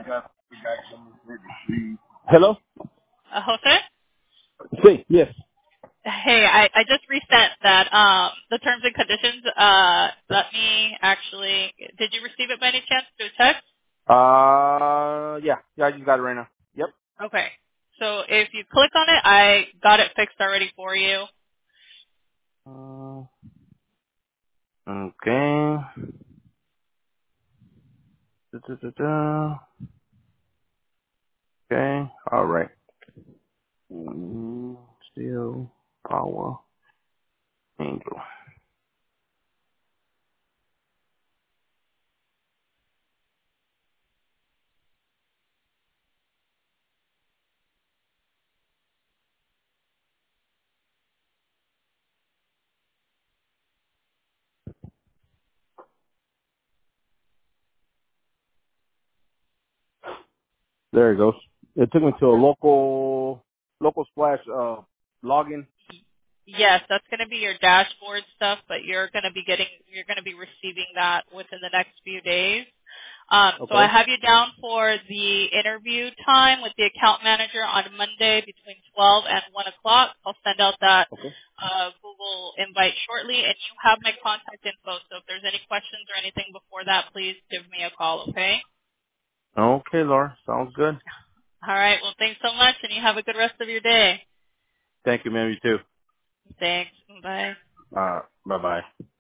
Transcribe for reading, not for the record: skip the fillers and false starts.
Hello? Jose? Sí, yes. Hey, I just resent that the terms and conditions. Let me actually. Did you receive it by any chance through text? Yeah. Yeah, I just got it right now. Yep. Okay. So if you click on it, I got it fixed already for you. Okay. Da-da-da-da. Okay. All right. Steel, power, angel. There it goes. It took me to a local splash login. Yes, that's going to be your dashboard stuff, but you're going to be receiving that within the next few days. So I Okay. have you down for the interview time with the account manager on Monday between 12 and 1 o'clock. I'll send out that Okay. Google invite shortly, and you have my contact info. So if there's any questions or anything before that, please give me a call, okay? Okay, Laura. Sounds good. All right. Well, thanks so much, and you have a good rest of your day. Thank you, ma'am. You too. Thanks. Bye. Bye bye.